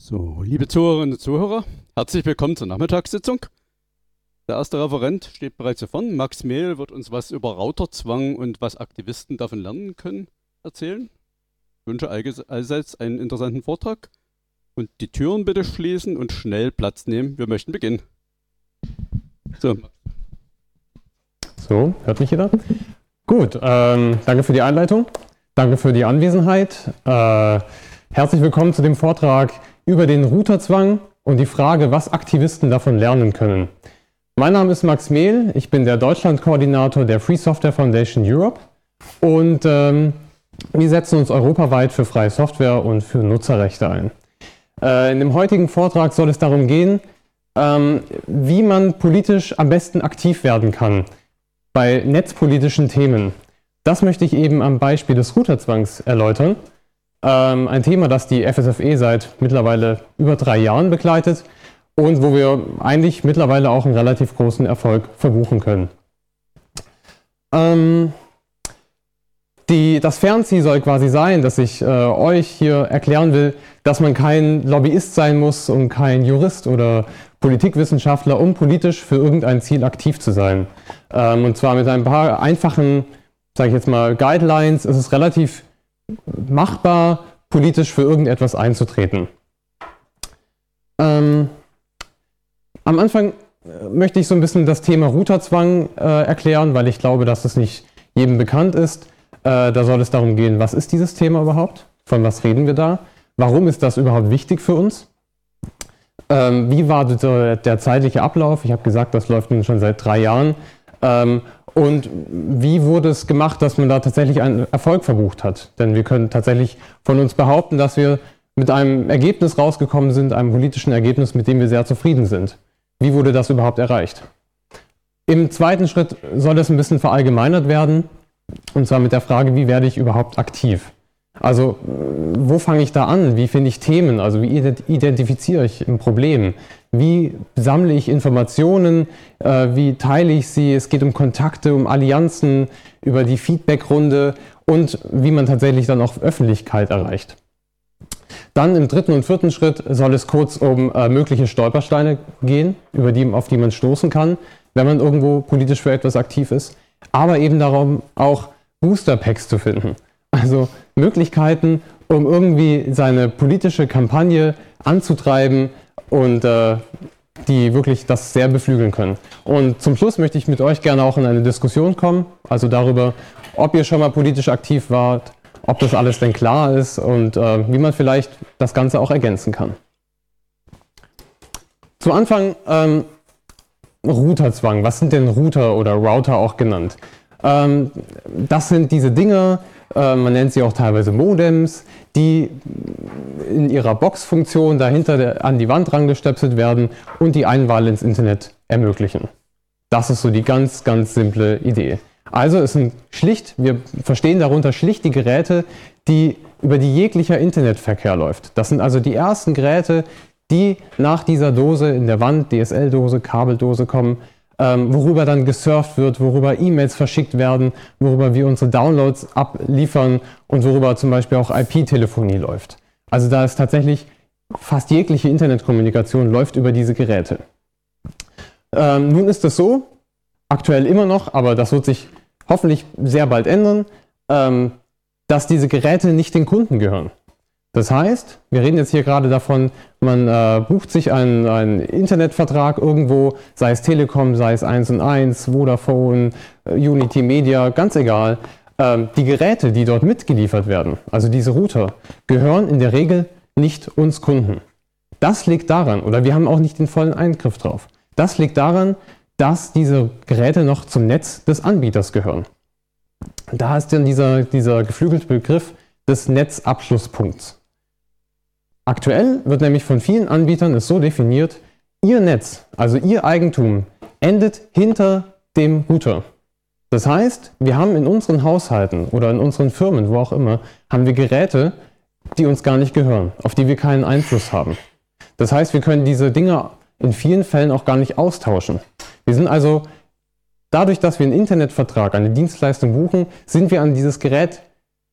So, liebe Zuhörerinnen und Zuhörer, herzlich willkommen zur Nachmittagssitzung. Der erste Referent steht bereits hier vorne. Max Mehl wird uns was über Routerzwang und was Aktivisten davon lernen können erzählen. Ich wünsche allseits einen interessanten Vortrag und die Türen bitte schließen und schnell Platz nehmen. Wir möchten beginnen. So, hört mich jeder? Gut, danke für die Einleitung, danke für die Anwesenheit. Herzlich willkommen zu dem Vortrag über den Routerzwang und die Frage, was Aktivisten davon lernen können. Mein Name ist Max Mehl, ich bin der Deutschlandkoordinator der Free Software Foundation Europe und wir setzen uns europaweit für freie Software und für Nutzerrechte ein. In dem heutigen Vortrag soll es darum gehen, wie man politisch am besten aktiv werden kann bei netzpolitischen Themen. Das möchte ich eben am Beispiel des Routerzwangs erläutern. Ein Thema, das die FSFE seit mittlerweile über 3 Jahren begleitet und wo wir eigentlich mittlerweile auch einen relativ großen Erfolg verbuchen können. Das Fernziel soll quasi sein, dass ich euch hier erklären will, dass man kein Lobbyist sein muss und kein Jurist oder Politikwissenschaftler, um politisch für irgendein Ziel aktiv zu sein. Und zwar mit ein paar einfachen, sage ich jetzt mal, Guidelines ist es relativ machbar, politisch für irgendetwas einzutreten. Am Anfang möchte ich so ein bisschen das Thema Routerzwang erklären, weil ich glaube, dass es nicht jedem bekannt ist. Da soll es darum gehen, was ist dieses Thema überhaupt? Von was reden wir da? Warum ist das überhaupt wichtig für uns? Wie war der zeitliche Ablauf? Ich habe gesagt, das läuft nun schon seit 3 Jahren. Und wie wurde es gemacht, dass man da tatsächlich einen Erfolg verbucht hat? Denn wir können tatsächlich von uns behaupten, dass wir mit einem Ergebnis rausgekommen sind, einem politischen Ergebnis, mit dem wir sehr zufrieden sind. Wie wurde das überhaupt erreicht? Im zweiten Schritt soll es ein bisschen verallgemeinert werden, und zwar mit der Frage, wie werde ich überhaupt aktiv? Also, wo fange ich da an? Wie finde ich Themen? Also, wie identifiziere ich ein Problem? Wie sammle ich Informationen? Wie teile ich sie? Es geht um Kontakte, um Allianzen, über die Feedbackrunde und wie man tatsächlich dann auch Öffentlichkeit erreicht. Dann im 3. und 4. Schritt soll es kurz um mögliche Stolpersteine gehen, auf die man stoßen kann, wenn man irgendwo politisch für etwas aktiv ist. Aber eben darum, auch Booster-Packs zu finden. Also Möglichkeiten, um irgendwie seine politische Kampagne anzutreiben und die wirklich das sehr beflügeln können. Und zum Schluss möchte ich mit euch gerne auch in eine Diskussion kommen, also darüber, ob ihr schon mal politisch aktiv wart, ob das alles denn klar ist und wie man vielleicht das Ganze auch ergänzen kann. Zu Anfang Routerzwang. Was sind denn Router oder Router auch genannt? Das sind diese Dinge, man nennt sie auch teilweise Modems, die in ihrer Boxfunktion dahinter an die Wand rangestöpselt werden und die Einwahl ins Internet ermöglichen. Das ist so die ganz, ganz simple Idee. Also es sind wir verstehen darunter schlicht die Geräte, über die jeglicher Internetverkehr läuft. Das sind also die ersten Geräte, die nach dieser Dose in der Wand, DSL-Dose, Kabeldose kommen, worüber dann gesurft wird, worüber E-Mails verschickt werden, worüber wir unsere Downloads abliefern und worüber zum Beispiel auch IP-Telefonie läuft. Also da ist tatsächlich fast jegliche Internetkommunikation läuft über diese Geräte. Nun ist es so, aktuell immer noch, aber das wird sich hoffentlich sehr bald ändern, dass diese Geräte nicht den Kunden gehören. Das heißt, wir reden jetzt hier gerade davon, man bucht sich einen Internetvertrag irgendwo, sei es Telekom, sei es 1&1, Vodafone, Unity Media, ganz egal. Die Geräte, die dort mitgeliefert werden, also diese Router, gehören in der Regel nicht uns Kunden. Das liegt daran, oder wir haben auch nicht den vollen Eingriff drauf, das liegt daran, dass diese Geräte noch zum Netz des Anbieters gehören. Da ist dann dieser geflügelte Begriff des Netzabschlusspunkts. Aktuell wird nämlich von vielen Anbietern es so definiert, ihr Netz, also ihr Eigentum, endet hinter dem Router. Das heißt, wir haben in unseren Haushalten oder in unseren Firmen, wo auch immer, haben wir Geräte, die uns gar nicht gehören, auf die wir keinen Einfluss haben. Das heißt, wir können diese Dinge in vielen Fällen auch gar nicht austauschen. Wir sind also, dadurch, dass wir einen Internetvertrag, eine Dienstleistung buchen, sind wir an dieses Gerät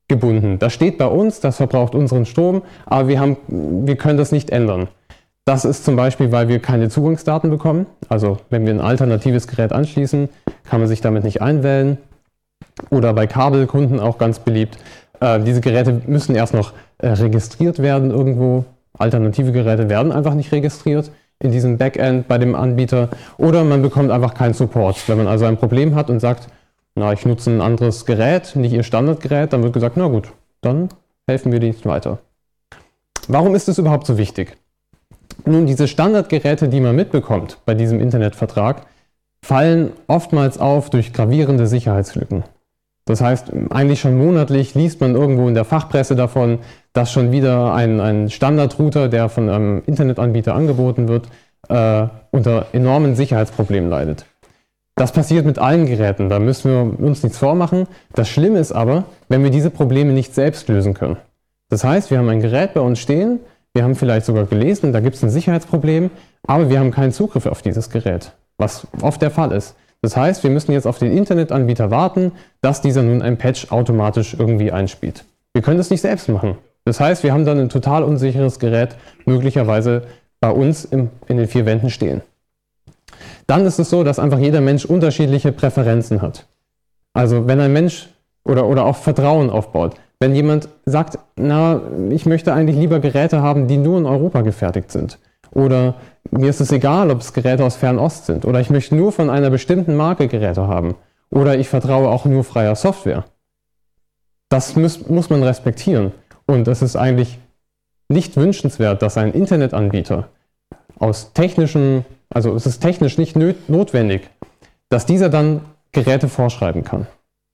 gebunden. Das steht bei uns, das verbraucht unseren Strom, aber wir können das nicht ändern. Das ist zum Beispiel, weil wir keine Zugangsdaten bekommen. Also wenn wir ein alternatives Gerät anschließen, kann man sich damit nicht einwählen. Oder bei Kabelkunden auch ganz beliebt. Diese Geräte müssen erst noch registriert werden irgendwo. Alternative Geräte werden einfach nicht registriert in diesem Backend bei dem Anbieter. Oder man bekommt einfach keinen Support. Wenn man also ein Problem hat und sagt, na, ich nutze ein anderes Gerät, nicht Ihr Standardgerät, dann wird gesagt, na gut, dann helfen wir dir nicht weiter. Warum ist es überhaupt so wichtig? Nun, diese Standardgeräte, die man mitbekommt bei diesem Internetvertrag, fallen oftmals auf durch gravierende Sicherheitslücken. Das heißt, eigentlich schon monatlich liest man irgendwo in der Fachpresse davon, dass schon wieder ein Standardrouter, der von einem Internetanbieter angeboten wird, unter enormen Sicherheitsproblemen leidet. Das passiert mit allen Geräten, da müssen wir uns nichts vormachen. Das Schlimme ist aber, wenn wir diese Probleme nicht selbst lösen können. Das heißt, wir haben ein Gerät bei uns stehen, wir haben vielleicht sogar gelesen, da gibt es ein Sicherheitsproblem, aber wir haben keinen Zugriff auf dieses Gerät, was oft der Fall ist. Das heißt, wir müssen jetzt auf den Internetanbieter warten, dass dieser nun ein Patch automatisch irgendwie einspielt. Wir können das nicht selbst machen. Das heißt, wir haben dann ein total unsicheres Gerät möglicherweise bei uns in den vier Wänden stehen. Dann ist es so, dass einfach jeder Mensch unterschiedliche Präferenzen hat. Also wenn ein Mensch oder auch Vertrauen aufbaut, wenn jemand sagt, na, ich möchte eigentlich lieber Geräte haben, die nur in Europa gefertigt sind. Oder mir ist es egal, ob es Geräte aus Fernost sind. Oder ich möchte nur von einer bestimmten Marke Geräte haben. Oder ich vertraue auch nur freier Software. Das muss man respektieren. Und es ist eigentlich nicht wünschenswert, dass ein Internetanbieter aus technischen, also es ist technisch nicht notwendig, dass dieser dann Geräte vorschreiben kann.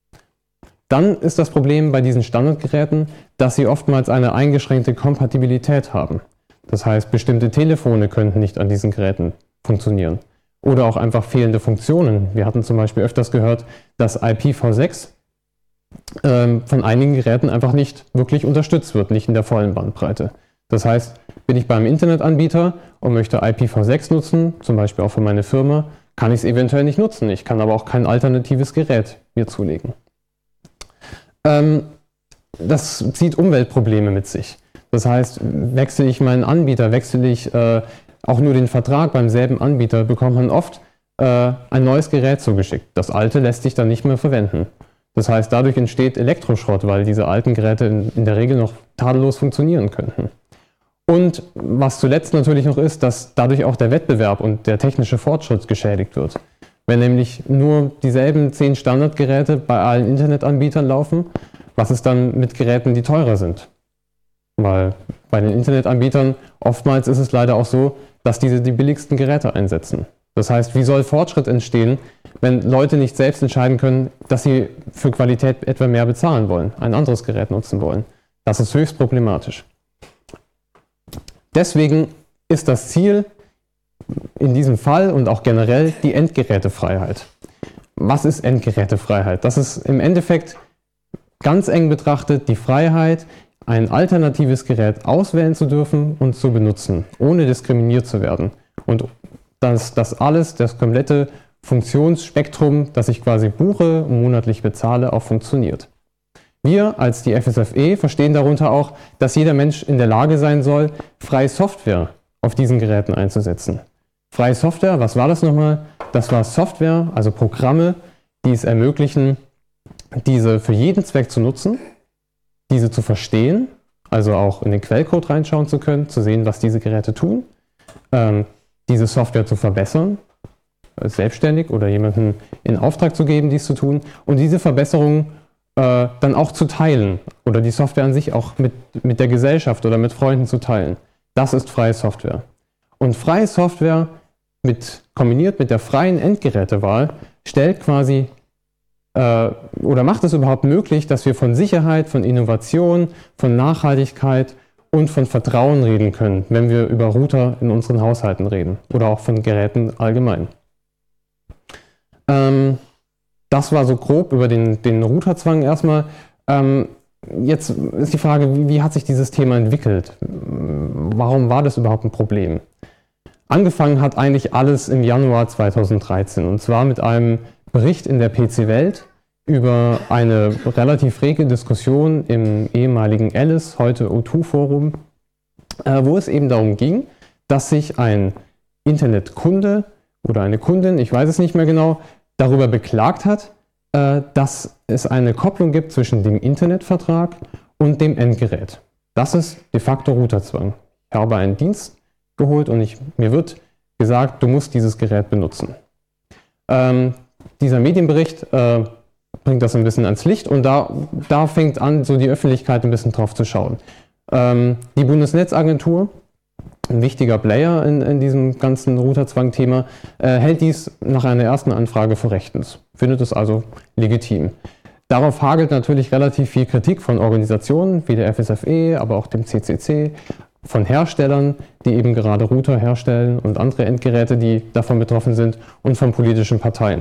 Dann ist das Problem bei diesen Standardgeräten, dass sie oftmals eine eingeschränkte Kompatibilität haben. Das heißt, bestimmte Telefone könnten nicht an diesen Geräten funktionieren. Oder auch einfach fehlende Funktionen. Wir hatten zum Beispiel öfters gehört, dass IPv6 von einigen Geräten einfach nicht wirklich unterstützt wird, nicht in der vollen Bandbreite. Das heißt, bin ich beim Internetanbieter und möchte IPv6 nutzen, zum Beispiel auch für meine Firma, kann ich es eventuell nicht nutzen. Ich kann aber auch kein alternatives Gerät mir zulegen. Das zieht Umweltprobleme mit sich. Das heißt, wechsle ich meinen Anbieter, wechsle ich auch nur den Vertrag beim selben Anbieter, bekommt man oft ein neues Gerät zugeschickt. Das alte lässt sich dann nicht mehr verwenden. Das heißt, dadurch entsteht Elektroschrott, weil diese alten Geräte in der Regel noch tadellos funktionieren könnten. Und was zuletzt natürlich noch ist, dass dadurch auch der Wettbewerb und der technische Fortschritt geschädigt wird. Wenn nämlich nur dieselben 10 Standardgeräte bei allen Internetanbietern laufen, was ist dann mit Geräten, die teurer sind? Weil bei den Internetanbietern oftmals ist es leider auch so, dass diese die billigsten Geräte einsetzen. Das heißt, wie soll Fortschritt entstehen, wenn Leute nicht selbst entscheiden können, dass sie für Qualität etwa mehr bezahlen wollen, ein anderes Gerät nutzen wollen? Das ist höchst problematisch. Deswegen ist das Ziel in diesem Fall und auch generell die Endgerätefreiheit. Was ist Endgerätefreiheit? Das ist im Endeffekt ganz eng betrachtet die Freiheit, ein alternatives Gerät auswählen zu dürfen und zu benutzen, ohne diskriminiert zu werden. Und dass das alles, das komplette Funktionsspektrum, das ich quasi buche und monatlich bezahle, auch funktioniert. Wir als die FSFE verstehen darunter auch, dass jeder Mensch in der Lage sein soll, freie Software auf diesen Geräten einzusetzen. Freie Software, was war das nochmal? Das war Software, also Programme, die es ermöglichen, diese für jeden Zweck zu nutzen, diese zu verstehen, also auch in den Quellcode reinschauen zu können, zu sehen, was diese Geräte tun, diese Software zu verbessern, selbstständig oder jemanden in Auftrag zu geben, dies zu tun und diese Verbesserungen dann auch zu teilen oder die Software an sich auch mit der Gesellschaft oder mit Freunden zu teilen. Das ist freie Software. Und freie Software kombiniert mit der freien Endgerätewahl stellt quasi oder macht es überhaupt möglich, dass wir von Sicherheit, von Innovation, von Nachhaltigkeit und von Vertrauen reden können, wenn wir über Router in unseren Haushalten reden oder auch von Geräten allgemein. Das war so grob über den Routerzwang erstmal. Jetzt ist die Frage, wie hat sich dieses Thema entwickelt? Warum war das überhaupt ein Problem? Angefangen hat eigentlich alles im Januar 2013 und zwar mit einem Bericht in der PC Welt, über eine relativ rege Diskussion im ehemaligen Alice, heute O2-Forum, wo es eben darum ging, dass sich ein Internetkunde oder eine Kundin, ich weiß es nicht mehr genau, darüber beklagt hat, dass es eine Kopplung gibt zwischen dem Internetvertrag und dem Endgerät. Das ist de facto Routerzwang. Ich habe einen Dienst geholt und mir wird gesagt, du musst dieses Gerät benutzen. Dieser Medienbericht bringt das ein bisschen ans Licht und da fängt an, so die Öffentlichkeit ein bisschen drauf zu schauen. Die Bundesnetzagentur, ein wichtiger Player in diesem ganzen Routerzwang-Thema, hält dies nach einer ersten Anfrage für rechtens, findet es also legitim. Darauf hagelt natürlich relativ viel Kritik von Organisationen wie der FSFE, aber auch dem CCC, von Herstellern, die eben gerade Router herstellen und andere Endgeräte, die davon betroffen sind, und von politischen Parteien.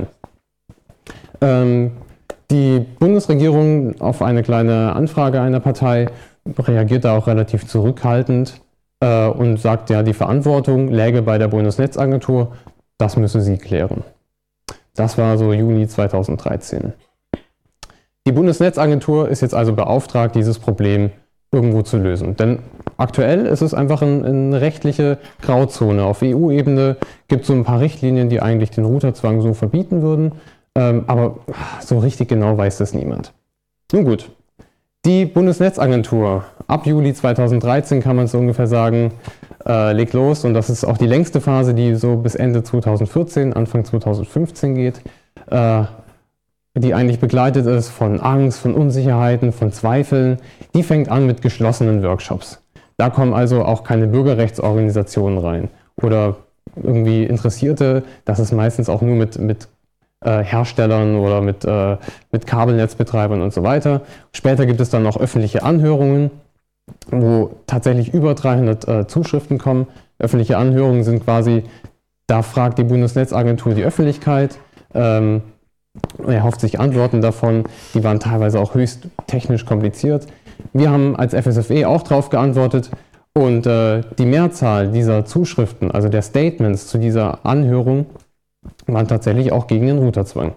Die Bundesregierung auf eine kleine Anfrage einer Partei reagiert da auch relativ zurückhaltend und sagt, ja, die Verantwortung läge bei der Bundesnetzagentur, das müsse sie klären. Das war so Juni 2013. Die Bundesnetzagentur ist jetzt also beauftragt, dieses Problem irgendwo zu lösen. Denn aktuell ist es einfach eine rechtliche Grauzone. Auf EU-Ebene gibt es so ein paar Richtlinien, die eigentlich den Routerzwang so verbieten würden. Aber so richtig genau weiß das niemand. Nun gut, die Bundesnetzagentur, ab Juli 2013 kann man es so ungefähr sagen, legt los. Und das ist auch die längste Phase, die so bis Ende 2014, Anfang 2015 geht. Die eigentlich begleitet ist von Angst, von Unsicherheiten, von Zweifeln. Die fängt an mit geschlossenen Workshops. Da kommen also auch keine Bürgerrechtsorganisationen rein oder irgendwie Interessierte. Das ist meistens auch nur mit Herstellern oder mit Kabelnetzbetreibern und so weiter. Später gibt es dann noch öffentliche Anhörungen, wo tatsächlich über 300 Zuschriften kommen. Öffentliche Anhörungen sind quasi, da fragt die Bundesnetzagentur die Öffentlichkeit, er hofft sich Antworten davon, die waren teilweise auch höchst technisch kompliziert. Wir haben als FSFE auch darauf geantwortet und die Mehrzahl dieser Zuschriften, also der Statements zu dieser Anhörung, waren tatsächlich auch gegen den Routerzwang.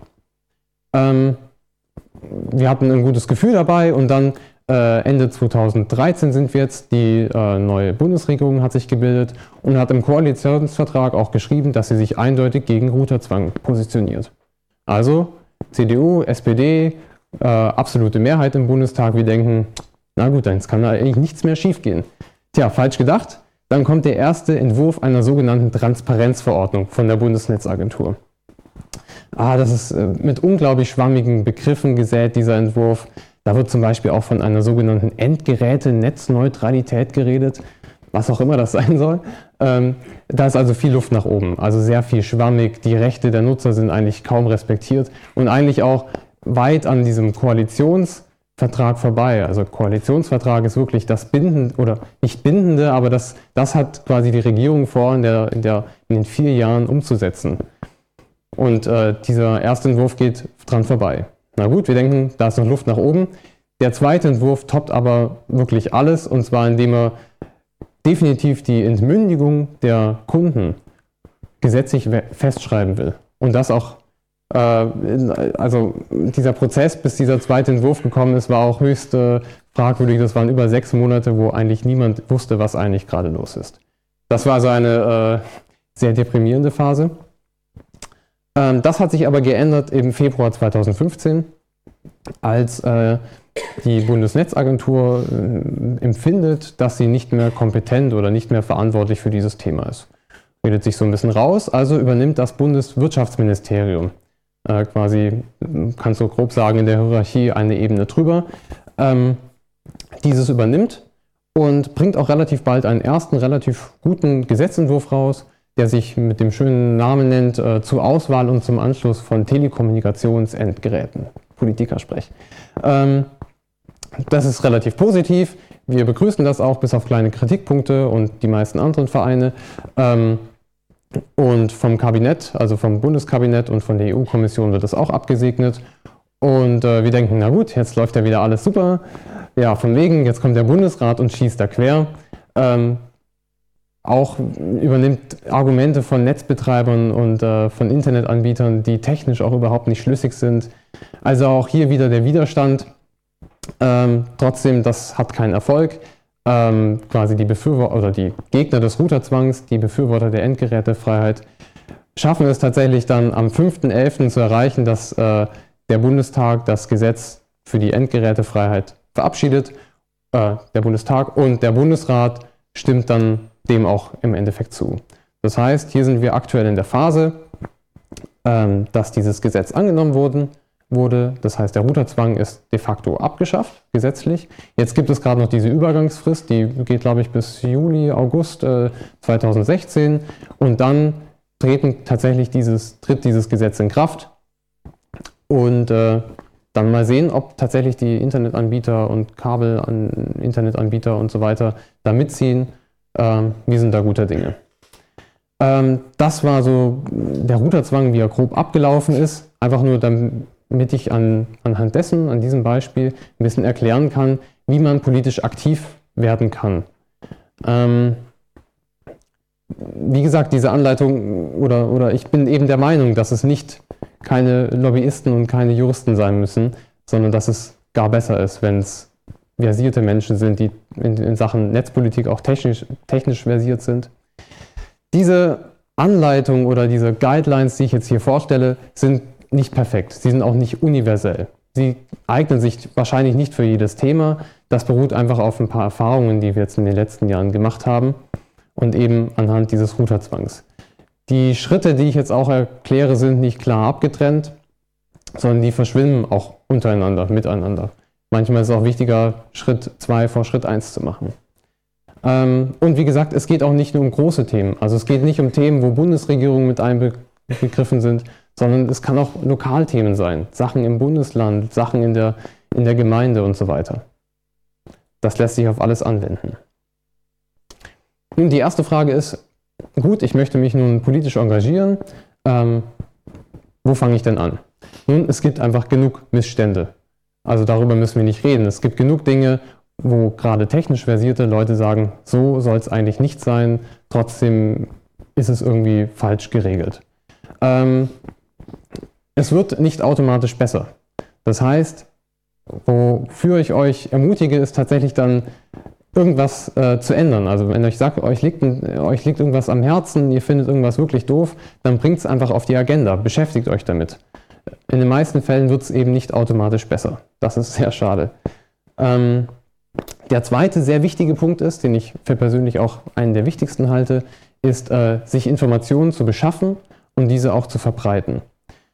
Wir hatten ein gutes Gefühl dabei und dann Ende 2013 sind wir jetzt, die neue Bundesregierung hat sich gebildet und hat im Koalitionsvertrag auch geschrieben, dass sie sich eindeutig gegen Routerzwang positioniert. Also CDU, SPD, absolute Mehrheit im Bundestag, wir denken, na gut, dann kann da eigentlich nichts mehr schiefgehen. Tja, falsch gedacht. Dann kommt der erste Entwurf einer sogenannten Transparenzverordnung von der Bundesnetzagentur. Das ist mit unglaublich schwammigen Begriffen gesät, dieser Entwurf. Da wird zum Beispiel auch von einer sogenannten Endgeräte-Netzneutralität geredet, was auch immer das sein soll. Da ist also viel Luft nach oben, also sehr viel schwammig. Die Rechte der Nutzer sind eigentlich kaum respektiert und eigentlich auch weit an diesem Koalitionsvertrag vorbei. Also Koalitionsvertrag ist wirklich das bindende, oder nicht bindende, aber das hat quasi die Regierung vor, in den 4 Jahren umzusetzen. Und dieser erste Entwurf geht dran vorbei. Na gut, wir denken, da ist noch Luft nach oben. Der zweite Entwurf toppt aber wirklich alles, und zwar indem er definitiv die Entmündigung der Kunden gesetzlich festschreiben will. Und das auch, also dieser Prozess, bis dieser zweite Entwurf gekommen ist, war auch höchst fragwürdig. Das waren über 6 Monate, wo eigentlich niemand wusste, was eigentlich gerade los ist. Das war also eine sehr deprimierende Phase. Das hat sich aber geändert im Februar 2015, als die Bundesnetzagentur empfindet, dass sie nicht mehr kompetent oder nicht mehr verantwortlich für dieses Thema ist. Redet sich so ein bisschen raus, also übernimmt das Bundeswirtschaftsministerium quasi, kannst du grob sagen, in der Hierarchie eine Ebene drüber, dieses übernimmt und bringt auch relativ bald einen ersten relativ guten Gesetzentwurf raus, der sich mit dem schönen Namen nennt, zur Auswahl und zum Anschluss von Telekommunikationsendgeräten. Politikersprech. Das ist relativ positiv. Wir begrüßen das auch bis auf kleine Kritikpunkte und die meisten anderen Vereine. Und vom Kabinett, also vom Bundeskabinett und von der EU-Kommission wird das auch abgesegnet. Und wir denken, na gut, jetzt läuft ja wieder alles super. Ja, von wegen, jetzt kommt der Bundesrat und schießt da quer. auch übernimmt Argumente von Netzbetreibern und von Internetanbietern, die technisch auch überhaupt nicht schlüssig sind. Also auch hier wieder der Widerstand. Trotzdem, das hat keinen Erfolg. Quasi die Befürworter oder die Gegner des Routerzwangs, die Befürworter der Endgerätefreiheit, schaffen es tatsächlich dann am 5.11. zu erreichen, dass der Bundestag das Gesetz für die Endgerätefreiheit verabschiedet, der Bundestag, und der Bundesrat stimmt dann dem auch im Endeffekt zu. Das heißt, hier sind wir aktuell in der Phase, dass dieses Gesetz angenommen wurde. Das heißt, der Routerzwang ist de facto abgeschafft, gesetzlich. Jetzt gibt es gerade noch diese Übergangsfrist, die geht, glaube ich, bis Juli, August 2016. Und dann tritt dieses Gesetz in Kraft. Und dann mal sehen, ob tatsächlich die Internetanbieter und Kabel-Internetanbieter und so weiter da mitziehen. Wir sind da guter Dinge. Das war so der Routerzwang, wie er grob abgelaufen ist. Einfach nur damit ich anhand dessen, an diesem Beispiel, ein bisschen erklären kann, wie man politisch aktiv werden kann. Wie gesagt, diese Anleitung, oder ich bin eben der Meinung, dass es nicht keine Lobbyisten und keine Juristen sein müssen, sondern dass es gar besser ist, wenn es versierte Menschen sind, die in Sachen Netzpolitik auch technisch versiert sind. Diese Anleitung oder diese Guidelines, die ich jetzt hier vorstelle, sind nicht perfekt. Sie sind auch nicht universell. Sie eignen sich wahrscheinlich nicht für jedes Thema. Das beruht einfach auf ein paar Erfahrungen, die wir jetzt in den letzten Jahren gemacht haben und eben anhand dieses Routerzwangs. Die Schritte, die ich jetzt auch erkläre, sind nicht klar abgetrennt, sondern die verschwimmen auch untereinander, miteinander. Manchmal ist es auch wichtiger, Schritt 2 vor Schritt 1 zu machen. Und wie gesagt, es geht auch nicht nur um große Themen. Also es geht nicht um Themen, wo Bundesregierungen mit einbegriffen sind, sondern es kann auch Lokalthemen sein. Sachen im Bundesland, Sachen in der Gemeinde und so weiter. Das lässt sich auf alles anwenden. Nun, die erste Frage ist, gut, ich möchte mich nun politisch engagieren. Wo fange ich denn an? Nun, es gibt einfach genug Missstände. Also darüber müssen wir nicht reden. Es gibt genug Dinge, wo gerade technisch versierte Leute sagen, so soll es eigentlich nicht sein, trotzdem ist es irgendwie falsch geregelt. Es wird nicht automatisch besser. Das heißt, wofür ich euch ermutige, ist tatsächlich dann irgendwas zu ändern. Also wenn ich sage, euch liegt irgendwas am Herzen, ihr findet irgendwas wirklich doof, dann bringt es einfach auf die Agenda, beschäftigt euch damit. In den meisten Fällen wird es eben nicht automatisch besser. Das ist sehr schade. Der zweite sehr wichtige Punkt ist, den ich für persönlich auch einen der wichtigsten halte, ist, sich Informationen zu beschaffen und diese auch zu verbreiten.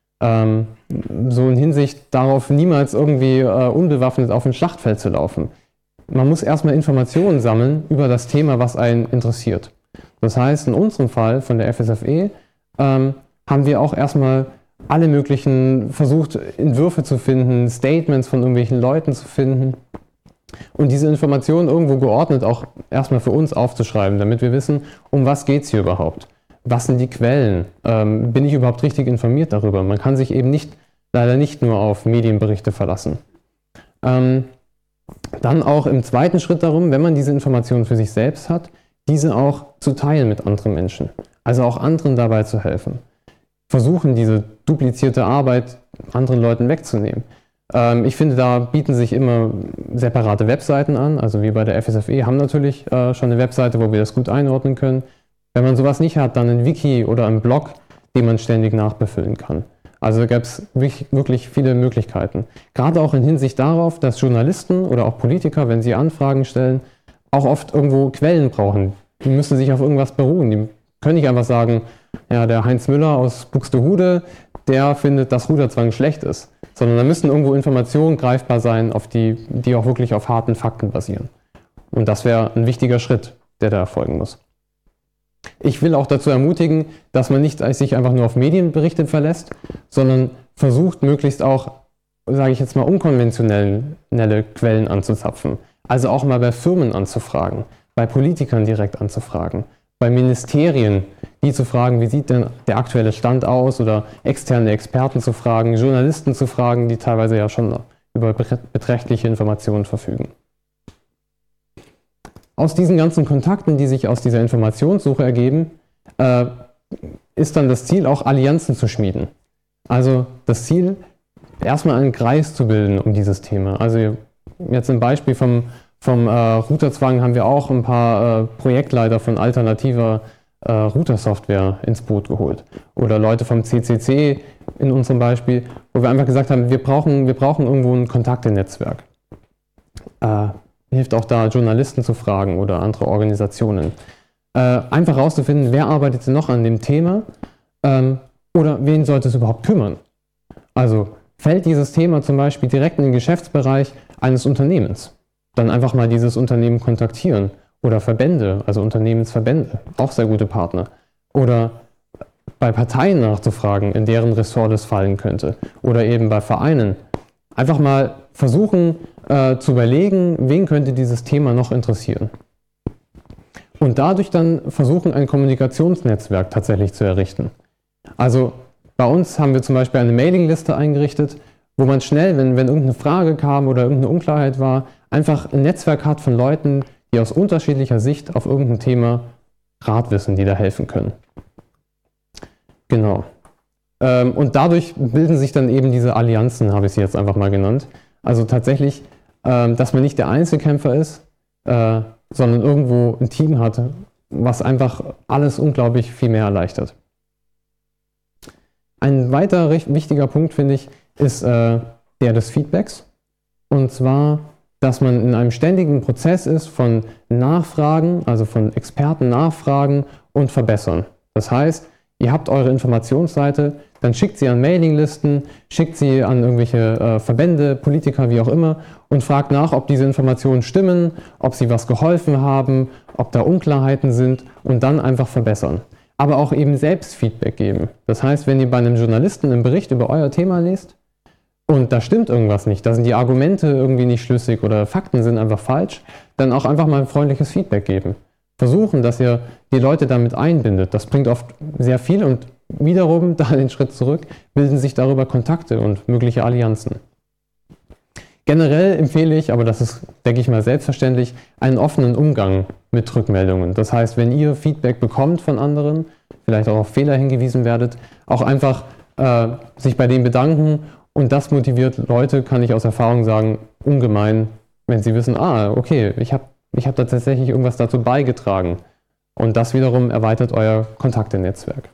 So in Hinsicht darauf, niemals irgendwie unbewaffnet auf ein Schlachtfeld zu laufen. Man muss erstmal Informationen sammeln über das Thema, was einen interessiert. Das heißt, in unserem Fall von der FSFE haben wir auch erstmal alle möglichen versucht, Entwürfe zu finden, Statements von irgendwelchen Leuten zu finden und diese Informationen irgendwo geordnet auch erstmal für uns aufzuschreiben, damit wir wissen, um was geht es hier überhaupt. Was sind die Quellen? Bin ich überhaupt richtig informiert darüber? Man kann sich eben leider nicht nur auf Medienberichte verlassen. Dann auch im zweiten Schritt darum, wenn man diese Informationen für sich selbst hat, diese auch zu teilen mit anderen Menschen. Also auch anderen dabei zu helfen. Versuchen, diese duplizierte Arbeit anderen Leuten wegzunehmen. Ich finde, da bieten sich immer separate Webseiten an. Also wir bei der FSFE haben natürlich schon eine Webseite, wo wir das gut einordnen können. Wenn man sowas nicht hat, dann ein Wiki oder ein Blog, den man ständig nachbefüllen kann. Also da gab es wirklich viele Möglichkeiten. Gerade auch in Hinsicht darauf, dass Journalisten oder auch Politiker, wenn sie Anfragen stellen, auch oft irgendwo Quellen brauchen. Die müssen sich auf irgendwas beruhen. Die können nicht einfach sagen, ja, der Heinz Müller aus Buxtehude, der findet, dass Routerzwang schlecht ist. Sondern da müssen irgendwo Informationen greifbar sein, die auch wirklich auf harten Fakten basieren. Und das wäre ein wichtiger Schritt, der da erfolgen muss. Ich will auch dazu ermutigen, dass man nicht sich einfach nur auf Medienberichte verlässt, sondern versucht, möglichst auch, sage ich jetzt mal, unkonventionelle Quellen anzuzapfen. Also auch mal bei Firmen anzufragen, bei Politikern direkt anzufragen, bei Ministerien, die zu fragen, wie sieht denn der aktuelle Stand aus, oder externe Experten zu fragen, Journalisten zu fragen, die teilweise ja schon über beträchtliche Informationen verfügen. aus diesen ganzen Kontakten, die sich aus dieser Informationssuche ergeben, ist dann das Ziel, auch Allianzen zu schmieden. Also das Ziel, erstmal einen Kreis zu bilden um dieses Thema. Also jetzt im Beispiel vom Routerzwang haben wir auch ein paar Projektleiter von alternativer Router-Software ins Boot geholt. Oder Leute vom CCC in unserem Beispiel, wo wir einfach gesagt haben, wir brauchen irgendwo ein Kontaktenetzwerk. Hilft auch da, Journalisten zu fragen oder andere Organisationen. Einfach herauszufinden, wer arbeitet denn noch an dem Thema oder wen sollte es überhaupt kümmern. Also fällt dieses Thema zum Beispiel direkt in den Geschäftsbereich eines Unternehmens, dann einfach mal dieses Unternehmen kontaktieren. Oder Verbände, also Unternehmensverbände, auch sehr gute Partner. Oder bei Parteien nachzufragen, in deren Ressort es fallen könnte. Oder eben bei Vereinen. Einfach mal versuchen zu überlegen, wen könnte dieses Thema noch interessieren. Und dadurch dann versuchen, ein Kommunikationsnetzwerk tatsächlich zu errichten. Also bei uns haben wir zum Beispiel eine Mailingliste eingerichtet, wo man schnell, wenn irgendeine Frage kam oder irgendeine Unklarheit war, einfach ein Netzwerk hat von Leuten, die aus unterschiedlicher Sicht auf irgendein Thema Rat wissen, die da helfen können. Genau. Und dadurch bilden sich dann eben diese Allianzen, habe ich sie jetzt einfach mal genannt. Also tatsächlich, dass man nicht der Einzelkämpfer ist, sondern irgendwo ein Team hat, was einfach alles unglaublich viel mehr erleichtert. Ein weiterer wichtiger Punkt, finde ich, ist der des Feedbacks. Und zwar, dass man in einem ständigen Prozess ist von Nachfragen, also von Experten nachfragen und verbessern. Das heißt, ihr habt eure Informationsseite, dann schickt sie an Mailinglisten, schickt sie an irgendwelche Verbände, Politiker, wie auch immer und fragt nach, ob diese Informationen stimmen, ob sie was geholfen haben, ob da Unklarheiten sind und dann einfach verbessern. Aber auch eben selbst Feedback geben. Das heißt, wenn ihr bei einem Journalisten einen Bericht über euer Thema lest, und da stimmt irgendwas nicht, da sind die Argumente irgendwie nicht schlüssig oder Fakten sind einfach falsch, dann auch einfach mal ein freundliches Feedback geben. Versuchen, dass ihr die Leute damit einbindet. Das bringt oft sehr viel und wiederum, da den Schritt zurück, bilden sich darüber Kontakte und mögliche Allianzen. Generell empfehle ich, aber das ist, denke ich mal, selbstverständlich, einen offenen Umgang mit Rückmeldungen. Das heißt, wenn ihr Feedback bekommt von anderen, vielleicht auch auf Fehler hingewiesen werdet, auch einfach sich bei denen bedanken. Und das motiviert Leute, kann ich aus Erfahrung sagen, ungemein, wenn sie wissen, okay, ich hab da tatsächlich irgendwas dazu beigetragen. Und das wiederum erweitert euer Kontaktenetzwerk.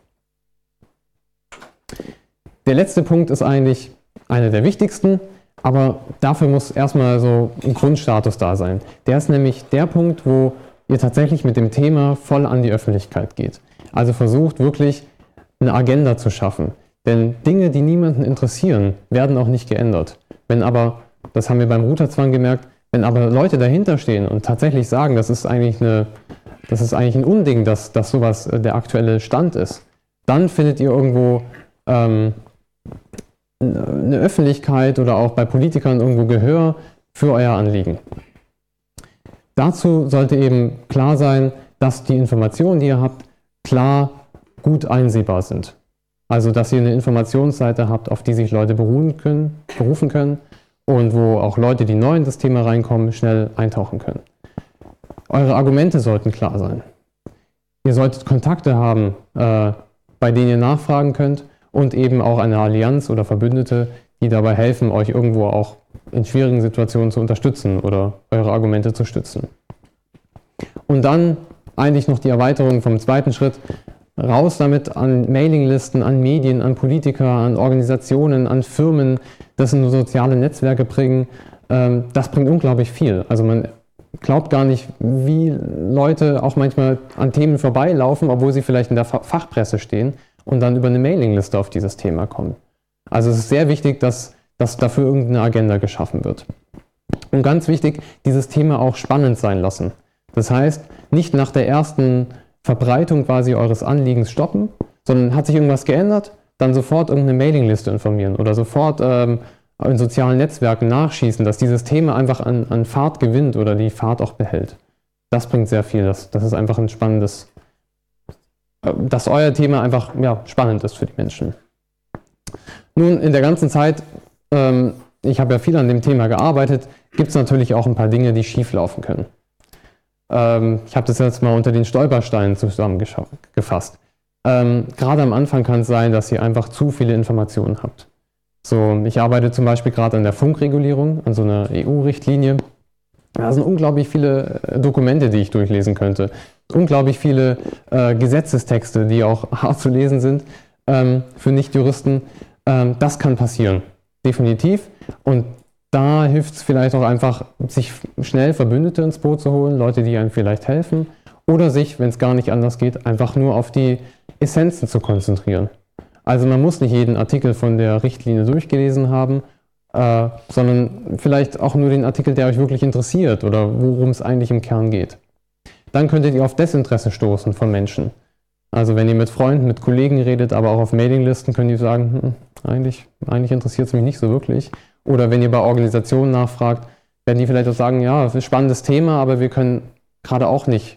Der letzte Punkt ist eigentlich einer der wichtigsten, aber dafür muss erstmal so ein Grundstatus da sein. Der ist nämlich der Punkt, wo ihr tatsächlich mit dem Thema voll an die Öffentlichkeit geht. Also versucht wirklich eine Agenda zu schaffen. Denn Dinge, die niemanden interessieren, werden auch nicht geändert. Wenn aber, das haben wir beim Routerzwang gemerkt, wenn aber Leute dahinter stehen und tatsächlich sagen, das ist eigentlich ein Unding, dass sowas der aktuelle Stand ist, dann findet ihr irgendwo eine Öffentlichkeit oder auch bei Politikern irgendwo Gehör für euer Anliegen. Dazu sollte eben klar sein, dass die Informationen, die ihr habt, klar gut einsehbar sind. Also, dass ihr eine Informationsseite habt, auf die sich Leute berufen können und wo auch Leute, die neu in das Thema reinkommen, schnell eintauchen können. Eure Argumente sollten klar sein. Ihr solltet Kontakte haben, bei denen ihr nachfragen könnt und eben auch eine Allianz oder Verbündete, die dabei helfen, euch irgendwo auch in schwierigen Situationen zu unterstützen oder eure Argumente zu stützen. Und dann eigentlich noch die Erweiterung vom zweiten Schritt. Raus damit an Mailinglisten, an Medien, an Politiker, an Organisationen, an Firmen, das in soziale Netzwerke bringen. Das bringt unglaublich viel. Also man glaubt gar nicht, wie Leute auch manchmal an Themen vorbeilaufen, obwohl sie vielleicht in der Fachpresse stehen und dann über eine Mailingliste auf dieses Thema kommen. Also es ist sehr wichtig, dass dafür irgendeine Agenda geschaffen wird. Und ganz wichtig, dieses Thema auch spannend sein lassen. Das heißt, nicht nach der ersten Verbreitung quasi eures Anliegens stoppen, sondern hat sich irgendwas geändert, dann sofort irgendeine Mailingliste informieren oder sofort in sozialen Netzwerken nachschießen, dass dieses Thema einfach an Fahrt gewinnt oder die Fahrt auch behält. Das bringt sehr viel. Das ist einfach ein spannendes, dass euer Thema einfach spannend ist für die Menschen. Nun, in der ganzen Zeit, ich habe ja viel an dem Thema gearbeitet, gibt es natürlich auch ein paar Dinge, die schief laufen können. Ich habe das jetzt mal unter den Stolpersteinen zusammengefasst. Gerade am Anfang kann es sein, dass ihr einfach zu viele Informationen habt. So, ich arbeite zum Beispiel gerade an der Funkregulierung, an so einer EU-Richtlinie. Da sind unglaublich viele Dokumente, die ich durchlesen könnte. Unglaublich viele Gesetzestexte, die auch hart zu lesen sind für Nichtjuristen. Das kann passieren, definitiv. Und da hilft es vielleicht auch einfach, sich schnell Verbündete ins Boot zu holen, Leute, die einem vielleicht helfen. Oder sich, wenn es gar nicht anders geht, einfach nur auf die Essenzen zu konzentrieren. Also man muss nicht jeden Artikel von der Richtlinie durchgelesen haben, sondern vielleicht auch nur den Artikel, der euch wirklich interessiert oder worum es eigentlich im Kern geht. Dann könntet ihr auf Desinteresse stoßen von Menschen. Also wenn ihr mit Freunden, mit Kollegen redet, aber auch auf Mailinglisten, könnt ihr sagen, eigentlich interessiert es mich nicht so wirklich. Oder wenn ihr bei Organisationen nachfragt, werden die vielleicht auch sagen, ja, das ist ein spannendes Thema, aber wir können gerade auch nicht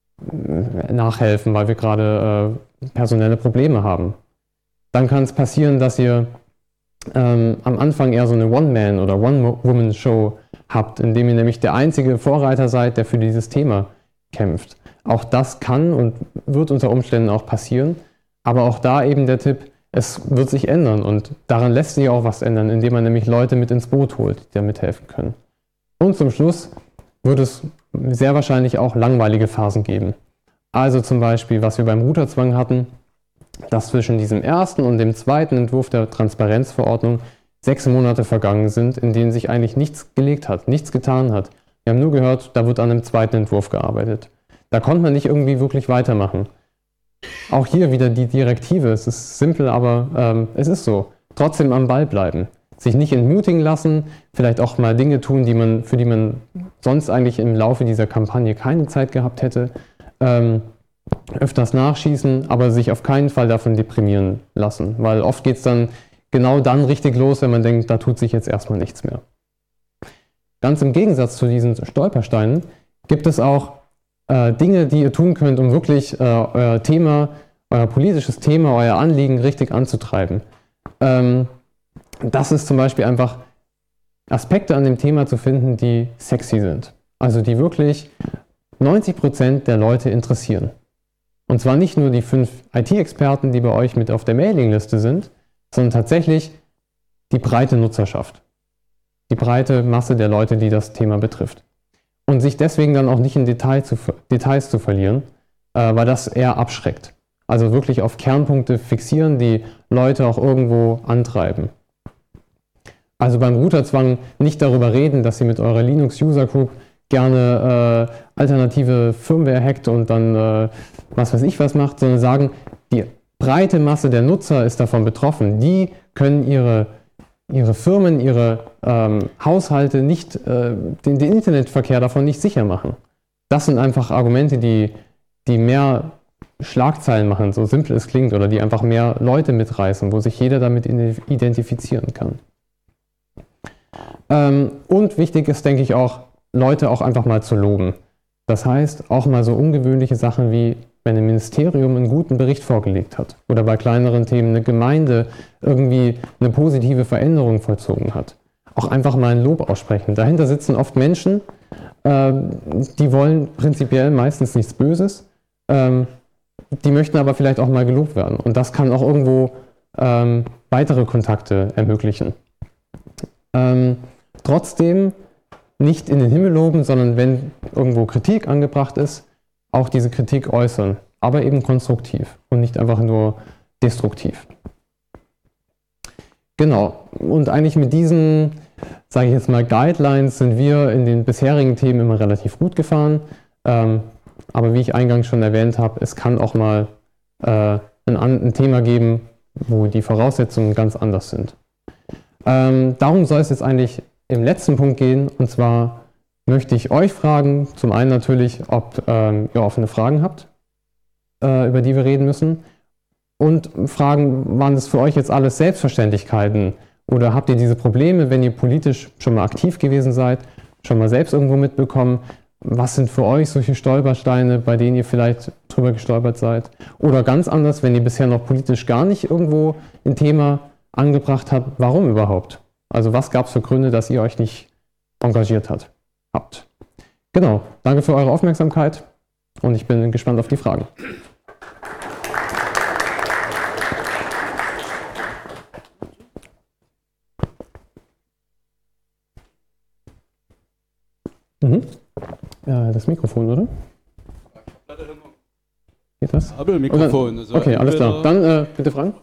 nachhelfen, weil wir gerade personelle Probleme haben. Dann kann es passieren, dass ihr am Anfang eher so eine One-Man- oder One-Woman-Show habt, indem ihr nämlich der einzige Vorreiter seid, der für dieses Thema kämpft. Auch das kann und wird unter Umständen auch passieren, aber auch da eben der Tipp, es wird sich ändern und daran lässt sich auch was ändern, indem man nämlich Leute mit ins Boot holt, die da mithelfen können. Und zum Schluss wird es sehr wahrscheinlich auch langweilige Phasen geben. Also zum Beispiel, was wir beim Routerzwang hatten, dass zwischen diesem ersten und dem zweiten Entwurf der Transparenzverordnung 6 Monate vergangen sind, in denen sich eigentlich nichts gelegt hat, nichts getan hat. Wir haben nur gehört, da wird an einem zweiten Entwurf gearbeitet. Da konnte man nicht irgendwie wirklich weitermachen. Auch hier wieder die Direktive. Es ist simpel, aber es ist so. Trotzdem am Ball bleiben. Sich nicht entmutigen lassen, vielleicht auch mal Dinge tun, für die man sonst eigentlich im Laufe dieser Kampagne keine Zeit gehabt hätte. Öfters nachschießen, aber sich auf keinen Fall davon deprimieren lassen. Weil oft geht es dann genau dann richtig los, wenn man denkt, da tut sich jetzt erstmal nichts mehr. Ganz im Gegensatz zu diesen Stolpersteinen gibt es auch Dinge, die ihr tun könnt, um wirklich euer politisches Thema, euer Anliegen richtig anzutreiben. Das ist zum Beispiel einfach Aspekte an dem Thema zu finden, die sexy sind. Also die wirklich 90% der Leute interessieren. Und zwar nicht nur die 5 IT-Experten, die bei euch mit auf der Mailingliste sind, sondern tatsächlich die breite Nutzerschaft. Die breite Masse der Leute, die das Thema betrifft. Und sich deswegen dann auch nicht in Details zu verlieren, weil das eher abschreckt. Also wirklich auf Kernpunkte fixieren, die Leute auch irgendwo antreiben. Also beim Routerzwang nicht darüber reden, dass ihr mit eurer Linux-User Group gerne alternative Firmware hackt und dann was weiß ich was macht, sondern sagen, die breite Masse der Nutzer ist davon betroffen. Die können ihre Firmen, ihre Haushalte nicht, den Internetverkehr davon nicht sicher machen. Das sind einfach Argumente, die mehr Schlagzeilen machen, so simpel es klingt, oder die einfach mehr Leute mitreißen, wo sich jeder damit identifizieren kann. Und wichtig ist, denke ich, auch, Leute auch einfach mal zu loben. Das heißt, auch mal so ungewöhnliche Sachen wie, wenn ein Ministerium einen guten Bericht vorgelegt hat oder bei kleineren Themen eine Gemeinde irgendwie eine positive Veränderung vollzogen hat. Auch einfach mal ein Lob aussprechen. Dahinter sitzen oft Menschen, die wollen prinzipiell meistens nichts Böses, die möchten aber vielleicht auch mal gelobt werden. Und das kann auch irgendwo weitere Kontakte ermöglichen. Trotzdem nicht in den Himmel loben, sondern wenn irgendwo Kritik angebracht ist, auch diese Kritik äußern, aber eben konstruktiv und nicht einfach nur destruktiv. Genau, und eigentlich mit diesen, sage ich jetzt mal, Guidelines sind wir in den bisherigen Themen immer relativ gut gefahren. Aber wie ich eingangs schon erwähnt habe, es kann auch mal ein Thema geben, wo die Voraussetzungen ganz anders sind. Darum soll es jetzt eigentlich im letzten Punkt gehen, und zwar möchte ich euch fragen, zum einen natürlich, ob ihr offene Fragen habt, über die wir reden müssen, und fragen, waren das für euch jetzt alles Selbstverständlichkeiten oder habt ihr diese Probleme, wenn ihr politisch schon mal aktiv gewesen seid, schon mal selbst irgendwo mitbekommen, was sind für euch solche Stolpersteine, bei denen ihr vielleicht drüber gestolpert seid? Oder ganz anders, wenn ihr bisher noch politisch gar nicht irgendwo ein Thema angebracht habt, warum überhaupt? Also was gab es für Gründe, dass ihr euch nicht engagiert habt? Genau, danke für eure Aufmerksamkeit und ich bin gespannt auf die Fragen. Das Mikrofon, oder? Geht das? Kabelmikrofon. Also okay, alles klar. Dann bitte fragen.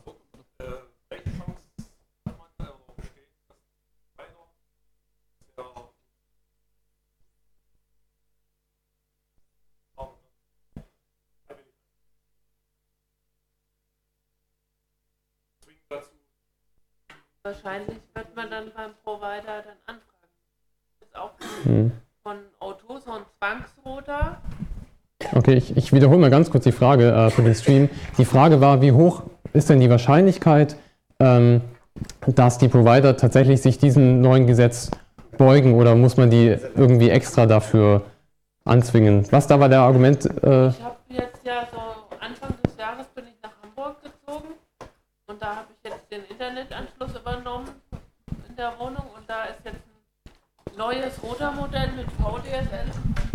Wahrscheinlich wird man dann beim Provider dann anfragen. Das ist auch von O2 so ein Zwangsrouter. Okay, ich wiederhole mal ganz kurz die Frage für den Stream. Die Frage war, wie hoch ist denn die Wahrscheinlichkeit, dass die Provider tatsächlich sich diesem neuen Gesetz beugen oder muss man die irgendwie extra dafür anzwingen? Was da war der Argument? Ich habe jetzt ja so Anfang des Jahres bin ich nach Hamburg gezogen und da habe ich jetzt den Internetanschluss übernommen in der Wohnung und da ist jetzt ein neues Routermodell mit VDSL.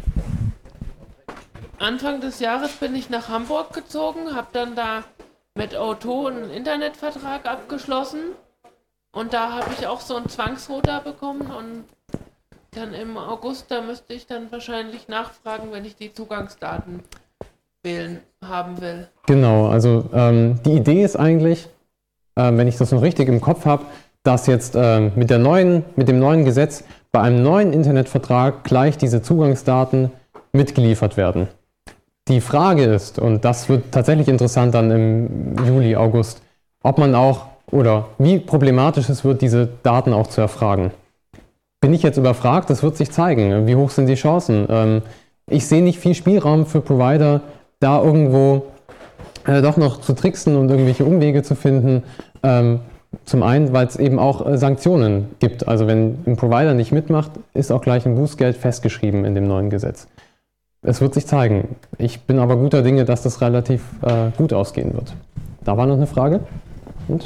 Anfang des Jahres bin ich nach Hamburg gezogen, habe dann da mit O2 einen Internetvertrag abgeschlossen und da habe ich auch so einen Zwangsrouter bekommen und dann im August, da müsste ich dann wahrscheinlich nachfragen, wenn ich die Zugangsdaten haben will. Genau, also die Idee ist eigentlich, wenn ich das noch richtig im Kopf habe, dass jetzt mit dem neuen Gesetz bei einem neuen Internetvertrag gleich diese Zugangsdaten mitgeliefert werden. Die Frage ist, und das wird tatsächlich interessant dann im Juli, August, ob man auch oder wie problematisch es wird, diese Daten auch zu erfragen. Bin ich jetzt überfragt? Das wird sich zeigen. Wie hoch sind die Chancen? Ich sehe nicht viel Spielraum für Provider, da irgendwo doch noch zu tricksen und irgendwelche Umwege zu finden. Zum einen, weil es eben auch Sanktionen gibt. Also wenn ein Provider nicht mitmacht, ist auch gleich ein Bußgeld festgeschrieben in dem neuen Gesetz. Es wird sich zeigen. Ich bin aber guter Dinge, dass das relativ gut ausgehen wird. Da war noch eine Frage. Und?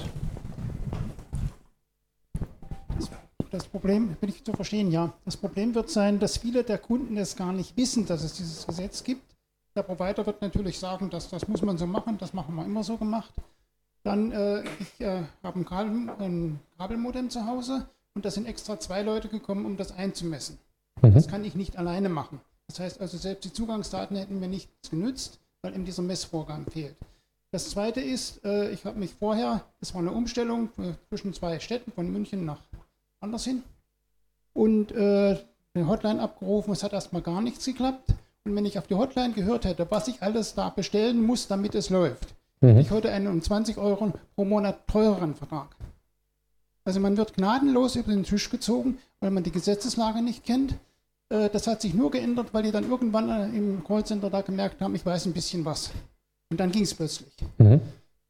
Das Problem, bin ich zu verstehen, ja. Das Problem wird sein, dass viele der Kunden es gar nicht wissen, dass es dieses Gesetz gibt. Der Provider wird natürlich sagen, das muss man so machen, das machen wir immer so gemacht. Dann, ich habe ein Kabelmodem zu Hause und da sind extra 2 Leute gekommen, um das einzumessen. Das kann ich nicht alleine machen. Das heißt also, selbst die Zugangsdaten hätten mir nichts genützt, weil eben dieser Messvorgang fehlt. Das Zweite ist, ich habe mich vorher, das war eine Umstellung zwischen 2 Städten, von München nach anders hin, und eine Hotline abgerufen, es hat erstmal gar nichts geklappt. Und wenn ich auf die Hotline gehört hätte, was ich alles da bestellen muss, damit es läuft, ich heute einen um 20 € pro Monat teureren Vertrag. Also man wird gnadenlos über den Tisch gezogen, weil man die Gesetzeslage nicht kennt. Das hat sich nur geändert, weil die dann irgendwann im Callcenter da gemerkt haben, ich weiß ein bisschen was. Und dann ging es plötzlich. Und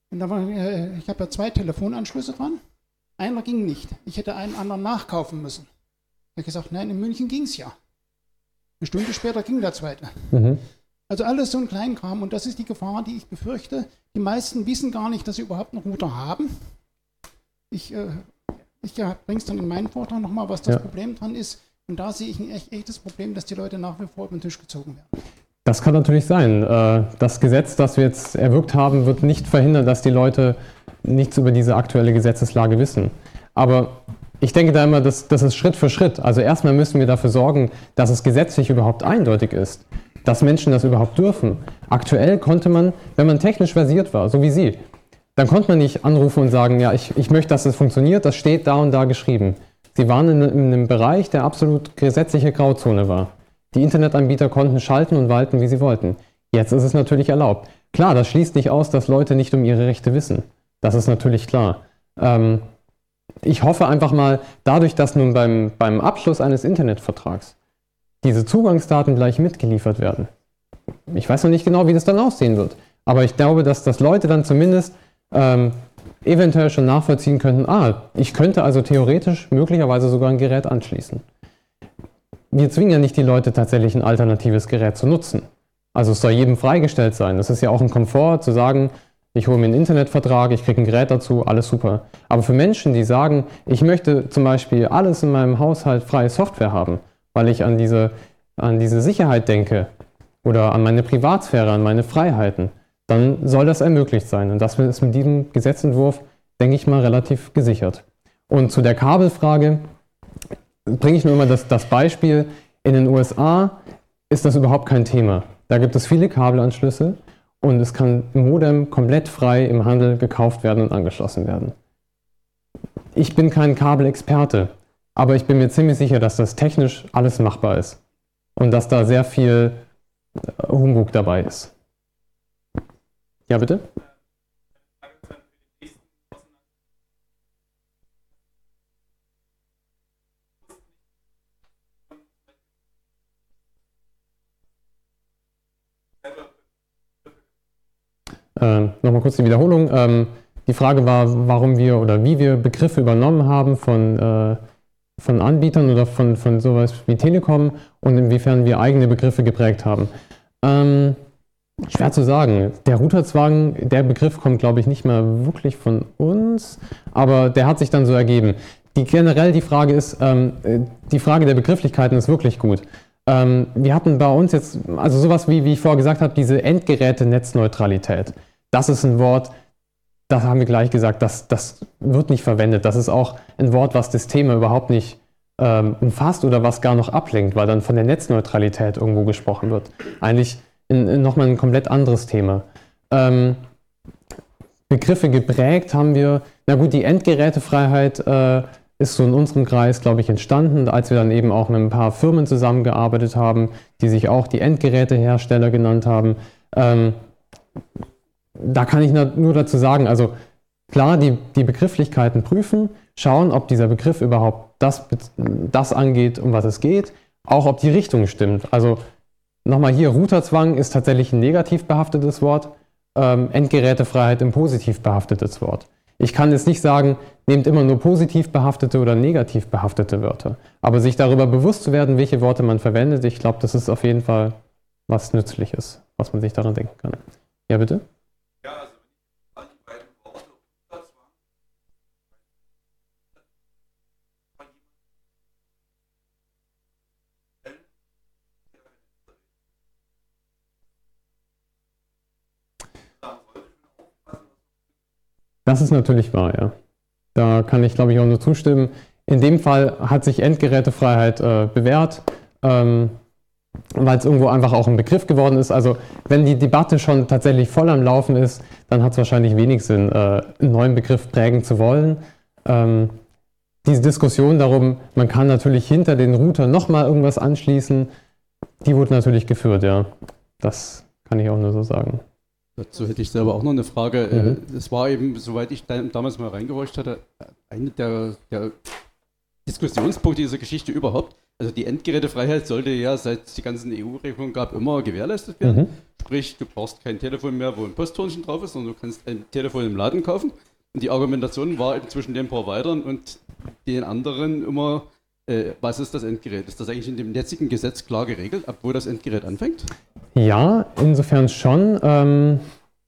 ich habe ja 2 Telefonanschlüsse dran. Einer ging nicht. Ich hätte einen anderen nachkaufen müssen. Ich habe gesagt, nein, in München ging es ja. Eine Stunde später ging der zweite. Also alles so ein Kleinkram und das ist die Gefahr, die ich befürchte. Die meisten wissen gar nicht, dass sie überhaupt einen Router haben. Ich bringe es dann in meinen Vortrag nochmal, was das Problem dran ist. Und da sehe ich ein echtes Problem, dass die Leute nach wie vor über den Tisch gezogen werden. Das kann natürlich sein. Das Gesetz, das wir jetzt erwirkt haben, wird nicht verhindern, dass die Leute nichts über diese aktuelle Gesetzeslage wissen. Aber ich denke da immer, das ist Schritt für Schritt. Also erstmal müssen wir dafür sorgen, dass es gesetzlich überhaupt eindeutig ist, dass Menschen das überhaupt dürfen. Aktuell konnte man, wenn man technisch versiert war, so wie Sie, dann konnte man nicht anrufen und sagen, ja, ich möchte, dass es funktioniert, das steht da und da geschrieben. Sie waren in einem Bereich, der absolut gesetzliche Grauzone war. Die Internetanbieter konnten schalten und walten, wie sie wollten. Jetzt ist es natürlich erlaubt. Klar, das schließt nicht aus, dass Leute nicht um ihre Rechte wissen. Das ist natürlich klar. Ich hoffe einfach mal, dadurch, dass nun beim Abschluss eines Internetvertrags diese Zugangsdaten gleich mitgeliefert werden. Ich weiß noch nicht genau, wie das dann aussehen wird. Aber ich glaube, dass Leute dann zumindest eventuell schon nachvollziehen könnten, ich könnte also theoretisch möglicherweise sogar ein Gerät anschließen. Wir zwingen ja nicht die Leute tatsächlich ein alternatives Gerät zu nutzen. Also es soll jedem freigestellt sein. Das ist ja auch ein Komfort zu sagen, ich hole mir einen Internetvertrag, ich kriege ein Gerät dazu, alles super. Aber für Menschen, die sagen, ich möchte zum Beispiel alles in meinem Haushalt freie Software haben, weil ich an diese an diese Sicherheit denke oder an meine Privatsphäre, an meine Freiheiten, dann soll das ermöglicht sein. Und das ist mit diesem Gesetzentwurf, denke ich mal, relativ gesichert. Und zu der Kabelfrage bringe ich nur immer das Beispiel. In den USA ist das überhaupt kein Thema. Da gibt es viele Kabelanschlüsse und es kann ein Modem komplett frei im Handel gekauft werden und angeschlossen werden. Ich bin kein Kabelexperte, aber ich bin mir ziemlich sicher, dass das technisch alles machbar ist und dass da sehr viel Humbug dabei ist. Ja, bitte? Nochmal kurz die Wiederholung. Die Frage war, warum wir oder wie wir Begriffe übernommen haben von Anbietern oder von sowas wie Telekom und inwiefern wir eigene Begriffe geprägt haben. Schwer zu sagen. Der Routerzwang, der Begriff kommt, glaube ich, nicht mehr wirklich von uns, aber der hat sich dann so ergeben. Generell die Frage ist, die Frage der Begrifflichkeiten ist wirklich gut. Wir hatten bei uns jetzt, also sowas wie ich vorher gesagt habe, diese Endgeräte-Netzneutralität. Das ist ein Wort, das haben wir gleich gesagt, das wird nicht verwendet. Das ist auch ein Wort, was das Thema überhaupt nicht umfasst oder was gar noch ablenkt, weil dann von der Netzneutralität irgendwo gesprochen wird. Eigentlich nochmal ein komplett anderes Thema. Begriffe geprägt haben wir, na gut, die Endgerätefreiheit ist so in unserem Kreis, glaube ich, entstanden, als wir dann eben auch mit ein paar Firmen zusammengearbeitet haben, die sich auch die Endgerätehersteller genannt haben. Da kann ich nur dazu sagen, also klar, die Begrifflichkeiten prüfen, schauen, ob dieser Begriff überhaupt das angeht, um was es geht, auch ob die Richtung stimmt. Also nochmal hier, Routerzwang ist tatsächlich ein negativ behaftetes Wort, Endgerätefreiheit ein positiv behaftetes Wort. Ich kann jetzt nicht sagen, nehmt immer nur positiv behaftete oder negativ behaftete Wörter. Aber sich darüber bewusst zu werden, welche Worte man verwendet, ich glaube, das ist auf jeden Fall was Nützliches, was man sich daran denken kann. Ja, bitte? Ja, also wenn ich die beiden Worte Routerzwang Das ist natürlich wahr, ja. Da kann ich, glaube ich, auch nur zustimmen. In dem Fall hat sich Endgerätefreiheit bewährt, weil es irgendwo einfach auch ein Begriff geworden ist. Also wenn die Debatte schon tatsächlich voll am Laufen ist, dann hat es wahrscheinlich wenig Sinn, einen neuen Begriff prägen zu wollen. Diese Diskussion darum, man kann natürlich hinter den Router nochmal irgendwas anschließen, die wurde natürlich geführt, ja. Das kann ich auch nur so sagen. Dazu hätte ich selber auch noch eine Frage. Es war eben, soweit ich damals mal reingehorcht hatte, einer der Diskussionspunkte dieser Geschichte überhaupt. Also die Endgerätefreiheit sollte ja, seit es die ganzen EU-Regelungen gab, immer gewährleistet werden. Sprich, du brauchst kein Telefon mehr, wo ein Posthornchen drauf ist, sondern du kannst ein Telefon im Laden kaufen. Und die Argumentation war eben zwischen den Providern und den anderen immer, was ist das Endgerät? Ist das eigentlich in dem jetzigen Gesetz klar geregelt, ab wo das Endgerät anfängt? Ja, insofern schon.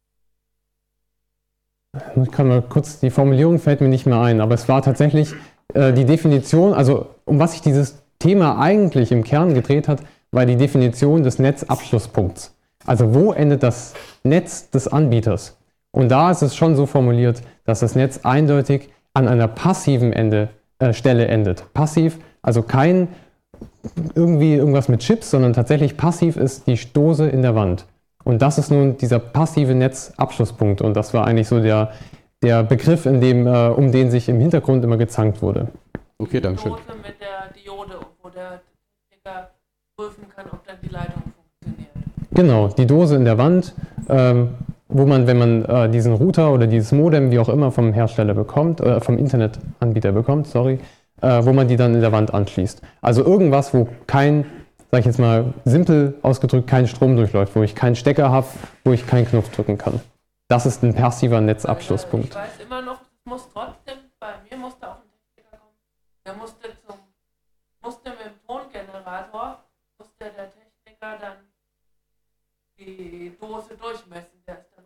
Ich kann mal kurz, die Formulierung fällt mir nicht mehr ein, aber es war tatsächlich die Definition, also um was sich dieses Thema eigentlich im Kern gedreht hat, war die Definition des Netzabschlusspunkts. Also wo endet das Netz des Anbieters? Und da ist es schon so formuliert, dass das Netz eindeutig an einer passiven Stelle endet. Passiv, also kein irgendwas mit Chips, sondern tatsächlich passiv ist die Dose in der Wand. Und das ist nun dieser passive Netzabschlusspunkt. Und das war eigentlich so der Begriff, um den sich im Hintergrund immer gezankt wurde. Okay, danke schön. Dose mit der Diode, wo der Techniker prüfen kann, ob dann die Leitung funktioniert. Genau, die Dose in der Wand, wo man, wenn man diesen Router oder dieses Modem, wie auch immer, vom Hersteller bekommt, vom Internetanbieter bekommt, wo man die dann in der Wand anschließt. Also irgendwas, wo kein, sag ich jetzt mal simpel ausgedrückt, kein Strom durchläuft, wo ich keinen Stecker habe, wo ich keinen Knopf drücken kann. Das ist ein passiver Netzabschlusspunkt. Ich weiß immer noch, es muss trotzdem, bei mir musste auch ein Techniker kommen, der musste mit dem Tongenerator, der Techniker dann die Dose durchmessen. Der ist dann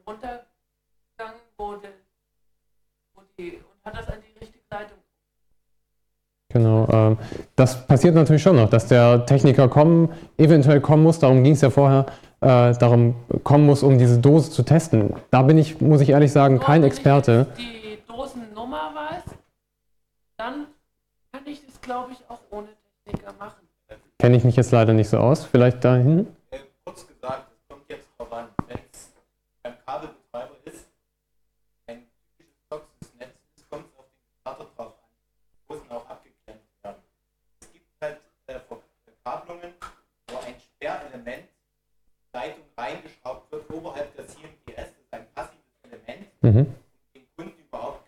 runtergegangen, und hat das an die richtige Leitung. Genau. Das passiert natürlich schon noch, dass der Techniker eventuell kommen muss, darum ging es ja vorher, darum kommen muss, um diese Dose zu testen. Da bin ich, muss ich ehrlich sagen, kein Experte. Wenn ich jetzt die Dosennummer weiß, dann kann ich das, glaube ich, auch ohne Techniker machen. Kenne ich mich jetzt leider nicht so aus. Vielleicht da hinten? Kurz gesagt, es kommt jetzt drauf an, wenn es beim Kabelbetreiber ist, ein typisches toxisches Netz ist, kommt es auf den Starter drauf an. Dosen auch abgeklemmt werden. Es gibt halt Verkabelungen, wo ein Sperrelement Leitung reingeschraubt wird oberhalb der CMTS, das ist ein passives Element, Mhm. den Kunden überhaupt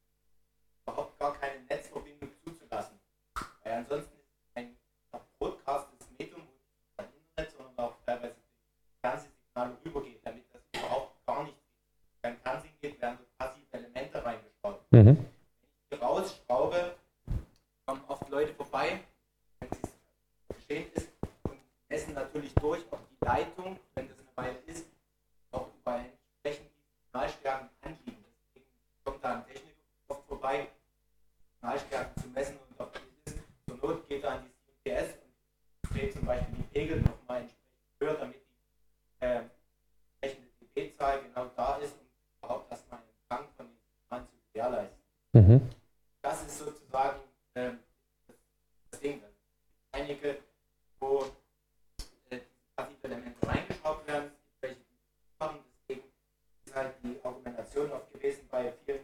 gar keine Netzverbindung zuzulassen. Weil ansonsten ist ein broadcastes Medium, wo nicht nur Internet, sondern auch teilweise Fernsehsignale rübergeht, damit das überhaupt gar nicht beim Fernsehen geht, werden dort passive Elemente reingeschraubt. Mhm. Wenn ich die rausschraube, kommen oft Leute vorbei, wenn es geschehen ist, und messen natürlich durch, ob die Leitung, wenn das eine Weile ist, auch über entsprechend Signalstärken anliegen. Deswegen kommt da ein Techniker oft vorbei, Signalstärken zu messen, und ob die ist. Zur Not geht er an die CMTS und dreht zum Beispiel die Pegel nochmal entsprechend höher, damit die entsprechende dB-Zahl genau da ist, um überhaupt erstmal einen Empfang von den Signalen zu gewährleisten. Mhm. Das ist sozusagen das Ding. Einige, wo passive Elemente reingeschraubt werden, es gibt welche, die das machen, deswegen ist halt die Argumentation oft gewesen bei vielen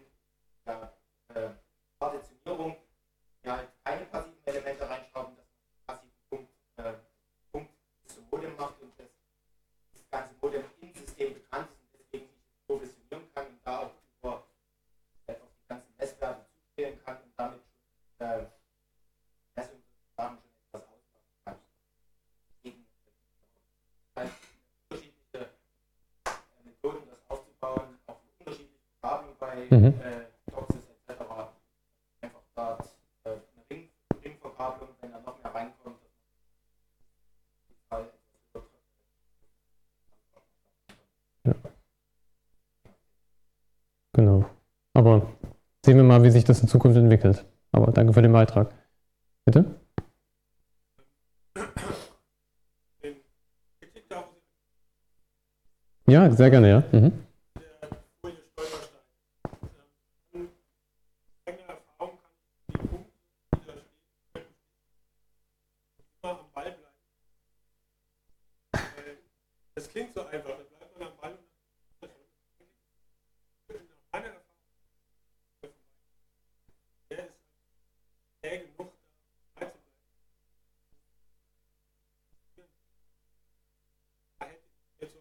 Partitionierung, die halt keine passiven Elemente reinschrauben, dass man einen passiven Punkt zum Modem macht und das ganze Modem im System bekannt ist und deswegen nicht provisionieren kann und da auch auf die ganzen Messwerte zugehen kann und damit Messungen sozusagen schon etwas ausmachen kann. Deswegen halt unterschiedliche Methoden, das aufzubauen, auch unterschiedliche Farben bei Toxis etc. Einfach da eine Ringverkabelung, wenn da noch mehr reinkommt, dass man Genau. Aber sehen wir mal, wie sich das in Zukunft entwickelt. Aber danke für den Beitrag. Bitte? Ja, sehr gerne, ja. Mhm. Das klingt so einfach, da bleibt man am Ball. Meine Erfahrung, der ist zäh genug, da bleiben. Da hätte ich jetzt so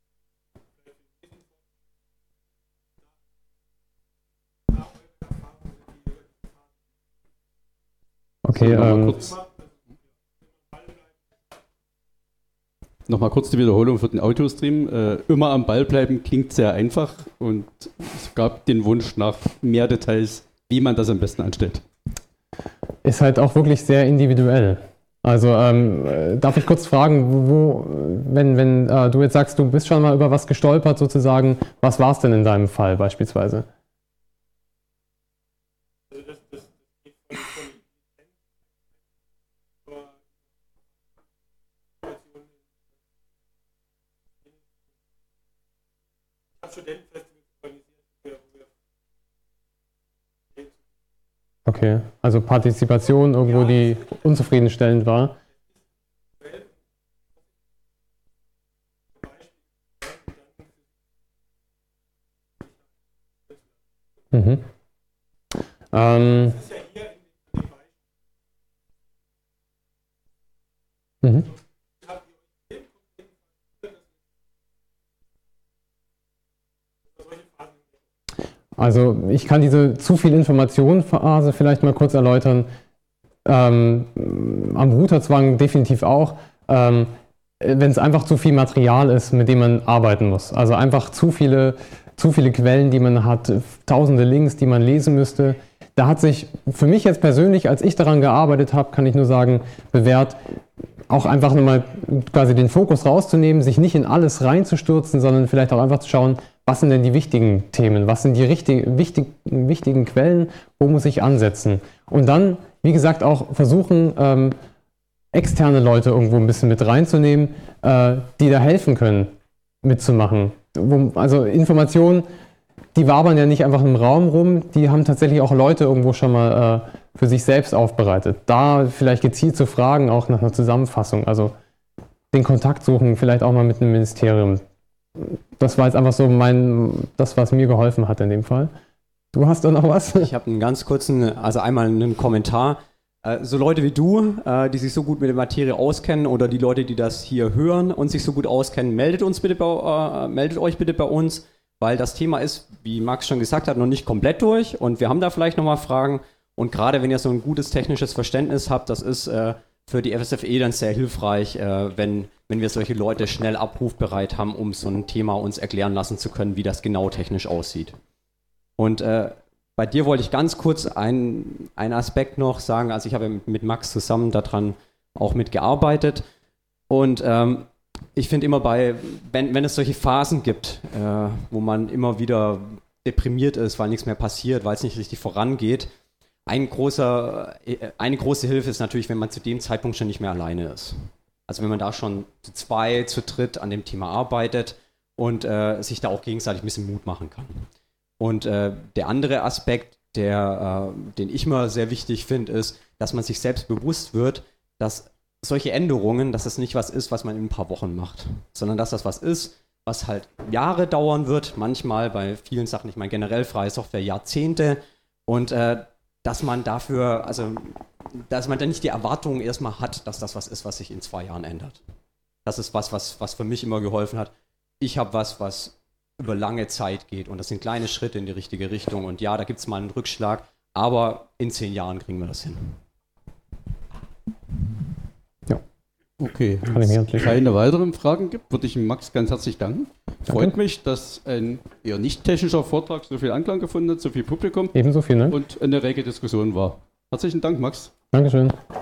Okay, Nochmal kurz die Wiederholung für den Audiostream. Immer am Ball bleiben klingt sehr einfach und es gab den Wunsch nach mehr Details, wie man das am besten anstellt. ist halt auch wirklich sehr individuell. Also darf ich kurz fragen, wenn du jetzt sagst, du bist schon mal über was gestolpert sozusagen, was war es denn in deinem Fall beispielsweise? Okay, also Partizipation irgendwo, die unzufriedenstellend war. Mhm. Mhm. Also ich kann diese zu viel Information-Phase vielleicht mal kurz erläutern. Am Routerzwang definitiv auch, wenn es einfach zu viel Material ist, mit dem man arbeiten muss. Also einfach zu viele Quellen, die man hat, tausende Links, die man lesen müsste. Da hat sich für mich jetzt persönlich, als ich daran gearbeitet habe, kann ich nur sagen, bewährt, auch einfach nochmal quasi den Fokus rauszunehmen, sich nicht in alles reinzustürzen, sondern vielleicht auch einfach zu schauen, was sind denn die wichtigen Themen, was sind die wichtigen Quellen, wo muss ich ansetzen. Und dann, wie gesagt, auch versuchen, externe Leute irgendwo ein bisschen mit reinzunehmen, die da helfen können, mitzumachen. Also Informationen, die wabern ja nicht einfach im Raum rum, die haben tatsächlich auch Leute irgendwo schon mal für sich selbst aufbereitet. Da vielleicht gezielt zu fragen, auch nach einer Zusammenfassung, also den Kontakt suchen, vielleicht auch mal mit einem Ministerium. Das war jetzt einfach so das, was mir geholfen hat in dem Fall. Du hast da noch was? Ich habe einen ganz kurzen, also einmal einen Kommentar. So Leute wie du, die sich so gut mit der Materie auskennen oder die Leute, die das hier hören und sich so gut auskennen, meldet euch bitte bei uns, weil das Thema ist, wie Max schon gesagt hat, noch nicht komplett durch und wir haben da vielleicht nochmal Fragen und gerade wenn ihr so ein gutes technisches Verständnis habt, das ist für die FSFE dann sehr hilfreich, wenn wir solche Leute schnell abrufbereit haben, um so ein Thema uns erklären lassen zu können, wie das genau technisch aussieht. Und bei dir wollte ich ganz kurz einen Aspekt noch sagen. Also ich habe mit Max zusammen daran auch mitgearbeitet. Und ich finde immer wenn es solche Phasen gibt, wo man immer wieder deprimiert ist, weil nichts mehr passiert, weil es nicht richtig vorangeht, eine große Hilfe ist natürlich, wenn man zu dem Zeitpunkt schon nicht mehr alleine ist. Also wenn man da schon zu zweit, zu dritt an dem Thema arbeitet und sich da auch gegenseitig ein bisschen Mut machen kann. Und der andere Aspekt, den ich mal sehr wichtig finde, ist, dass man sich selbst bewusst wird, dass solche Änderungen, dass das nicht was ist, was man in ein paar Wochen macht, sondern dass das was ist, was halt Jahre dauern wird, manchmal bei vielen Sachen, ich meine generell freie Software Jahrzehnte und dass man dafür, also dass man dann nicht die Erwartungen erstmal hat, dass das was ist, was sich in 2 Jahren ändert. Das ist was für mich immer geholfen hat. Ich habe was über lange Zeit geht und das sind kleine Schritte in die richtige Richtung und ja, da gibt es mal einen Rückschlag, aber in 10 Jahren kriegen wir das hin. Ja. Okay, Kann ich mir wenn es keine weiteren Fragen gibt, würde ich Max ganz herzlich danken. Freut mich, dass ein eher nicht technischer Vortrag so viel Anklang gefunden hat, so viel Publikum Ebenso viel, ne? und eine rege Diskussion war. Herzlichen Dank, Max. Dankeschön.